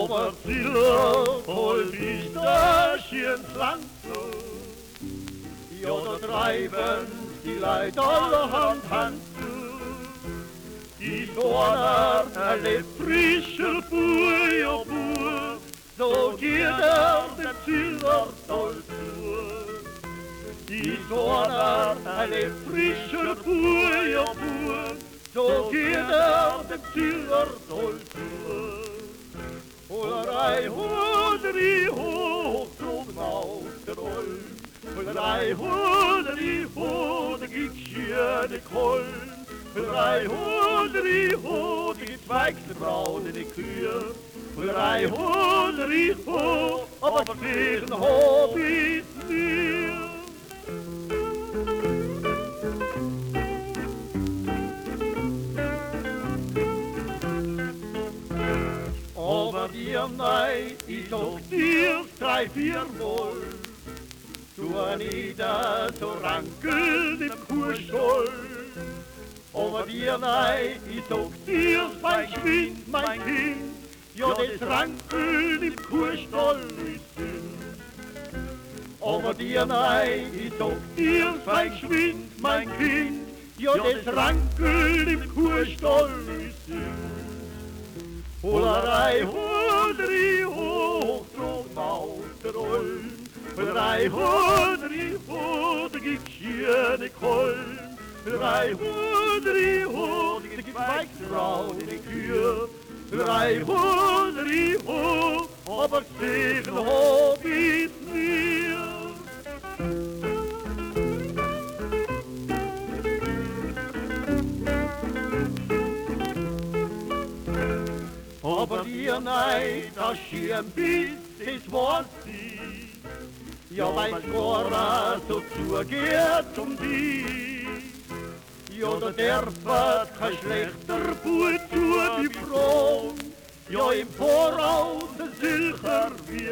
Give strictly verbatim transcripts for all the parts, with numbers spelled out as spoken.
aber Ziller holt ich das ins Land zu. Ja, da treiben die Leute allerhand Hand zu. Die Dorner erlebt frischer Bur, ja Bur, so geht er dem Ziller toll zu. Die Dorner erlebt frischer Bur, ja Bur, so geht er dem Ziller toll zu. Holerei, Hoderi, hoch drum auf der Olm. Holerei, Hoderi, ho, da gibt's schöne Kolm. Holerei, Hoderi, ho, da gibt's weichselbraune Kühe. Holerei, Hoderi, ho, aber zwischen hab ich's mir. Aber dir nein, ich sag dir drei, vier Mal, du Anita, so rankeln im Kuhstall. Aber dir nein, ich sag dir, mein Schwind, mein Kind, ja, das Rankeln im Kuhstall ist Sinn. Aber dir nein, ich sag dir, mein Schwind, mein Kind, ja, das Rankeln im Kuhstall ist Sinn. Holerei, Hoderi, hoch drum auf der Olm. Holerei, Hoderi, ho, da gibt's schöne Kolm. Holerei, Hoderi, ho, da gibt's weichselbraune Kühe. Holerei, Hoderi, ho, aber Segen hab ich's mir. Aber dir nein, das Schirmbild, das war's sie. Ja, mein Schworer so zugeht um die. Ja, da darf kein schlechter Bub zu wie Frauen. Ja, im Voraus ein Silcher wie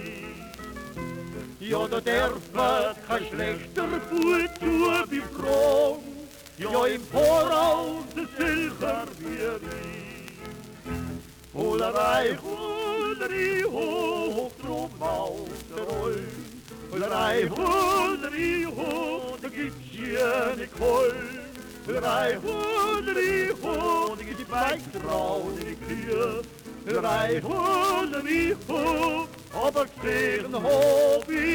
ich. Ja, da darf kein schlechter Bub zu wie Frauen. Ja, im Voraus ein Silcher wie ich. Holerei, Hoderi, hoch drum auf der Olm. Holerei, Hoderi, ho, da gibt's schöne Kolm. Holerei, Hoderi, ho, da gibt's weichselbraune Kühe. Holerei, Hoderi, ho, aber gesehen hab ich